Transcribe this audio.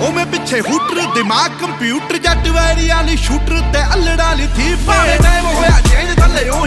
ਉਹ ਮੈਂ ਪਿੱਛੇ ਹੂਟਰ ਦਿਮਾਗ ਕੰਪਿਊਟਰ ਜੱਟ ਵੈਰੀਆਂ ਲਈ ਸ਼ੂਟਰ ਤੇ ਅਲੜਾ ਲਈ ਥੀ ਭਾਵੇਂ ਟਾਈਮ ਹੋਇਆ ਚੇਂਜ ਥੱਲੇ